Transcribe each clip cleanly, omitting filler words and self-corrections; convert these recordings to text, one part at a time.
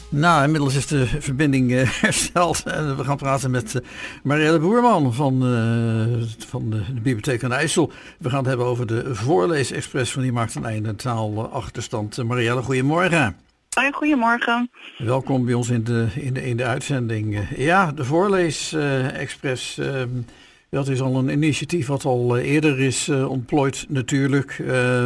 Nou, inmiddels is de verbinding hersteld. En we gaan praten met Marielle Boerman van de Bibliotheek aan de IJssel. We gaan het hebben over de Voorleesexpress van Die Maakt een Einde Taalachterstand. Marielle, goedemorgen. Hoi, goedemorgen. Welkom bij ons in de uitzending. Ja, de Voorleesexpress. Dat is al een initiatief wat al eerder is ontplooid natuurlijk.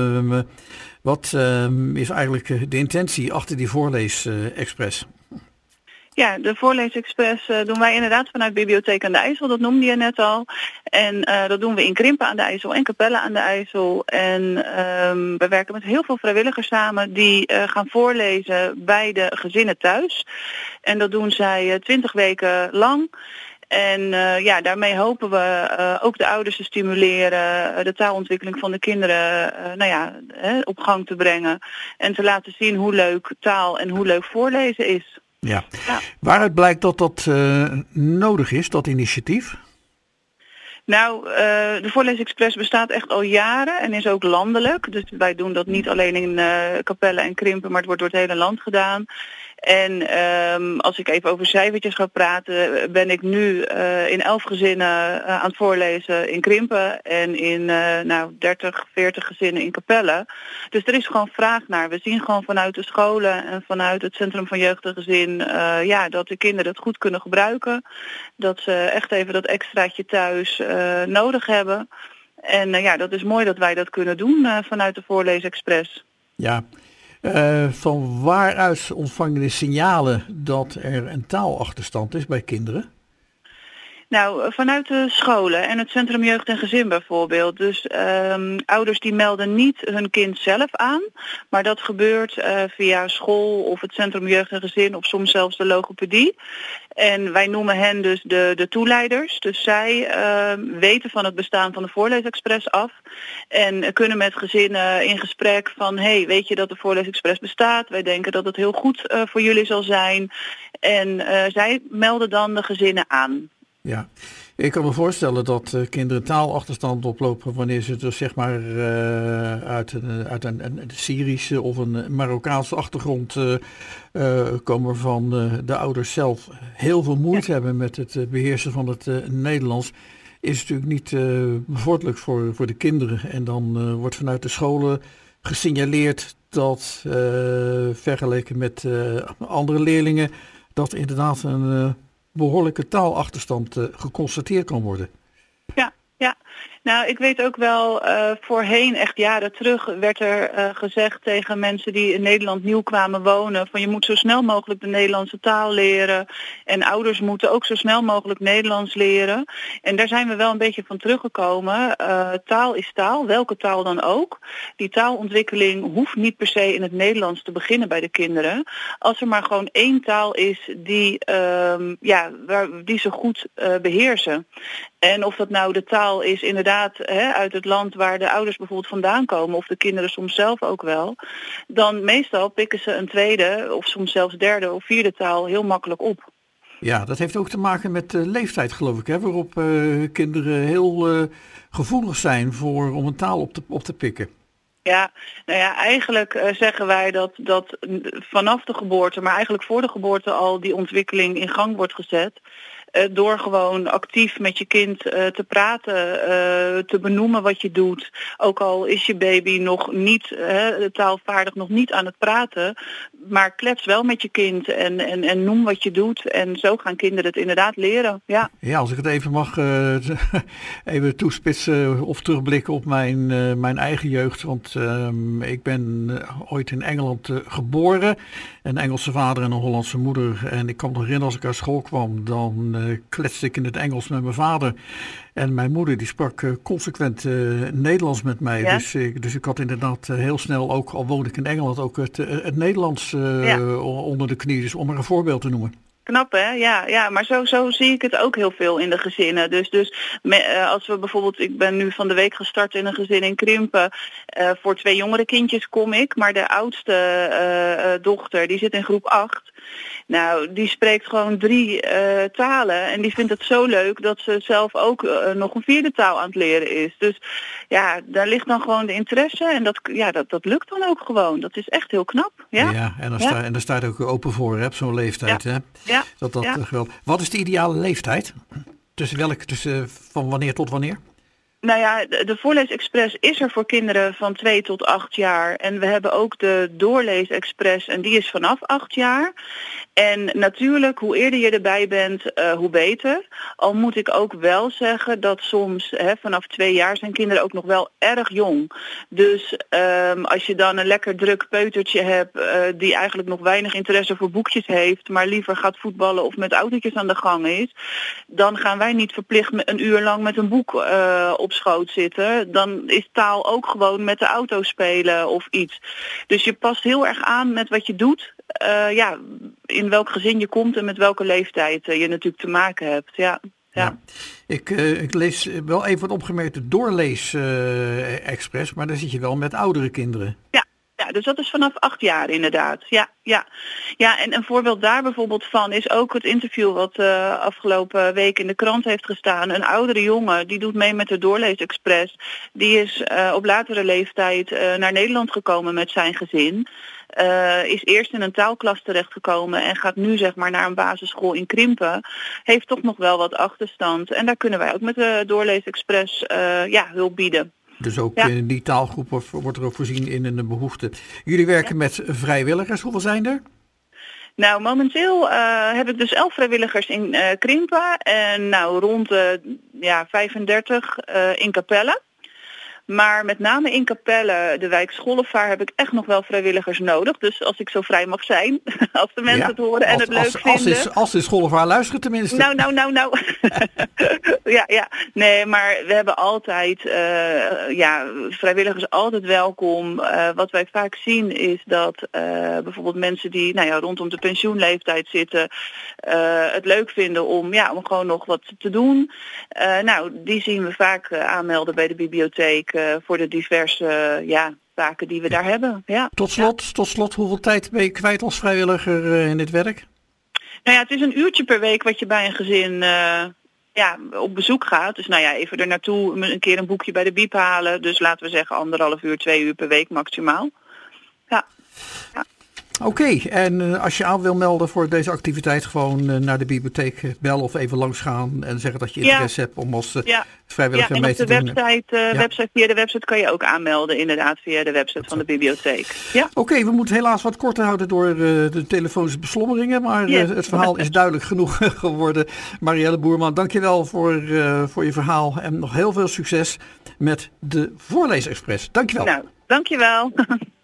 Wat is eigenlijk de intentie achter die Voorleesexpress? Ja, de Voorleesexpress doen wij inderdaad vanuit Bibliotheek aan de IJssel, dat noemde je net al. En dat doen we in Krimpen aan de IJssel en Capelle aan de IJssel. En we werken met heel veel vrijwilligers samen die gaan voorlezen bij de gezinnen thuis. En dat doen zij 20 weken lang. En daarmee hopen we ook de ouders te stimuleren, de taalontwikkeling van de kinderen op gang te brengen. En te laten zien hoe leuk taal en hoe leuk voorlezen is. Ja. Waaruit blijkt dat nodig is, dat initiatief? Nou, de Voorleesexpress bestaat echt al jaren en is ook landelijk. Dus wij doen dat niet alleen in Capelle en Krimpen, maar het wordt door het hele land gedaan. En als ik even over cijfertjes ga praten, ben ik nu in 11 gezinnen aan het voorlezen in Krimpen en in 30, 40 gezinnen in Capelle. Dus er is gewoon vraag naar. We zien gewoon vanuit de scholen en vanuit het Centrum van Jeugd en Gezin dat de kinderen het goed kunnen gebruiken. Dat ze echt even dat extraatje thuis nodig hebben. En dat is mooi dat wij dat kunnen doen vanuit de Voorleesexpress. Ja. Van waaruit ontvang je de signalen dat er een taalachterstand is bij kinderen? Nou, vanuit de scholen en het Centrum Jeugd en Gezin bijvoorbeeld. Dus ouders die melden niet hun kind zelf aan, maar dat gebeurt via school of het Centrum Jeugd en Gezin of soms zelfs de logopedie. En wij noemen hen dus de toeleiders. Dus zij weten van het bestaan van de Voorleesexpress af. En kunnen met gezinnen in gesprek van, hey, weet je dat de Voorleesexpress bestaat? Wij denken dat het heel goed voor jullie zal zijn. En zij melden dan de gezinnen aan. Ja, ik kan me voorstellen dat kinderen taalachterstand oplopen wanneer ze dus zeg maar uit een Syrische of een Marokkaanse achtergrond komen van de ouders zelf heel veel moeite hebben met het beheersen van het Nederlands. Is natuurlijk niet bevorderlijk voor de kinderen. En dan wordt vanuit de scholen gesignaleerd dat vergeleken met andere leerlingen dat inderdaad een behoorlijke taalachterstand geconstateerd kan worden. Ja. Nou, ik weet ook wel, voorheen, echt jaren terug, werd er gezegd tegen mensen die in Nederland nieuw kwamen wonen, van je moet zo snel mogelijk de Nederlandse taal leren. En ouders moeten ook zo snel mogelijk Nederlands leren. En daar zijn we wel een beetje van teruggekomen. Taal is taal, welke taal dan ook. Die taalontwikkeling hoeft niet per se in het Nederlands te beginnen bij de kinderen. Als er maar gewoon één taal is die ze goed beheersen. En of dat nou de taal is inderdaad uit het land waar de ouders bijvoorbeeld vandaan komen, of de kinderen soms zelf ook wel, dan meestal pikken ze een tweede of soms zelfs derde of vierde taal heel makkelijk op. Ja, dat heeft ook te maken met de leeftijd, geloof ik, waarop kinderen heel gevoelig zijn om een taal op te pikken. Ja, nou ja, eigenlijk zeggen wij dat vanaf de geboorte, maar eigenlijk voor de geboorte al die ontwikkeling in gang wordt gezet. Door gewoon actief met je kind te praten, te benoemen wat je doet. Ook al is je baby nog niet taalvaardig, nog niet aan het praten. Maar klets wel met je kind en noem wat je doet. En zo gaan kinderen het inderdaad leren. Ja, als ik het even mag even toespitsen of terugblikken op mijn eigen jeugd. Want ik ben ooit in Engeland geboren. Een Engelse vader en een Hollandse moeder. En ik kan me nog herinneren, als ik uit school kwam, dan kletste ik in het Engels met mijn vader. En mijn moeder die sprak consequent Nederlands met mij. Ja. Dus ik had inderdaad heel snel, ook al woonde ik in Engeland, ook het Nederlands onder de knie. Dus om maar een voorbeeld te noemen. Knap hè, ja, maar zo zie ik het ook heel veel in de gezinnen. Dus als we bijvoorbeeld, ik ben nu van de week gestart in een gezin in Krimpen. Voor 2 jongere kindjes kom ik, maar de oudste dochter, die zit in groep 8. Nou, die spreekt gewoon 3 talen en die vindt het zo leuk dat ze zelf ook nog een 4e taal aan het leren is. Dus ja, daar ligt dan gewoon de interesse en dat lukt dan ook gewoon. Dat is echt heel knap. Ja, en daar staat ook open voor, hè, op zo'n leeftijd. Hè? Ja. Geweldig. Wat is de ideale leeftijd? Tussen van wanneer tot wanneer? Nou ja, de Voorleesexpress is er voor kinderen van 2 tot 8 jaar. En we hebben ook de Doorleesexpress en die is vanaf 8 jaar. En natuurlijk, hoe eerder je erbij bent, hoe beter. Al moet ik ook wel zeggen dat soms vanaf 2 jaar zijn kinderen ook nog wel erg jong. Dus als je dan een lekker druk peutertje hebt die eigenlijk nog weinig interesse voor boekjes heeft, maar liever gaat voetballen of met autootjes aan de gang is, dan gaan wij niet verplicht een uur lang met een boek op schoot zitten. Dan is taal ook gewoon met de auto spelen of iets. Dus je past heel erg aan met wat je doet. In welk gezin je komt en met welke leeftijd je natuurlijk te maken hebt. Ja. Ik lees wel even wat opgemerkt de Doorlees-express, maar daar zit je wel met oudere kinderen. Ja, dus dat is vanaf 8 jaar inderdaad. Ja, en een voorbeeld daar bijvoorbeeld van is ook het interview wat afgelopen week in de krant heeft gestaan. Een oudere jongen, die doet mee met de Doorlees-express. Die is op latere leeftijd naar Nederland gekomen met zijn gezin. Is eerst in een taalklas terechtgekomen en gaat nu zeg maar naar een basisschool in Krimpen. Heeft toch nog wel wat achterstand. En daar kunnen wij ook met de Doorlees-express hulp bieden. Dus ook in die taalgroep wordt er ook voorzien in een behoefte. Jullie werken met vrijwilligers. Hoeveel zijn er? Nou, momenteel heb ik dus 11 vrijwilligers in Krimpen. En rond 35 in Capelle. Maar met name in Capelle, de wijk Schollevaar, heb ik echt nog wel vrijwilligers nodig. Dus als ik zo vrij mag zijn, als de mensen het horen en het leuk vinden. Als de Schollevaar luisteren tenminste. Nou. Ja. Nee, maar we hebben altijd, vrijwilligers altijd welkom. Wat wij vaak zien is dat bijvoorbeeld mensen die rondom de pensioenleeftijd zitten, het leuk vinden om gewoon nog wat te doen. Die zien we vaak aanmelden bij de bibliotheek. Voor de diverse taken die we daar hebben. Ja. Tot slot, hoeveel tijd ben je kwijt als vrijwilliger in dit werk? Nou ja, het is een uurtje per week wat je bij een gezin op bezoek gaat. Dus even er naartoe een keer een boekje bij de biep halen. Dus laten we zeggen 1,5 uur, 2 uur per week maximaal. Ja. Oké, en als je aan wil melden voor deze activiteit, gewoon naar de bibliotheek bellen of even langs gaan en zeggen dat je interesse hebt om als vrijwilliger mee te doen. Via de website kan je ook aanmelden, inderdaad, via de website van de bibliotheek. Ja. Oké, we moeten helaas wat korter houden door de telefonische beslommeringen, maar het verhaal is duidelijk genoeg geworden. Marielle Boerman, dankjewel voor je verhaal en nog heel veel succes met de Voorleesexpress. Dankjewel. Nou, dankjewel.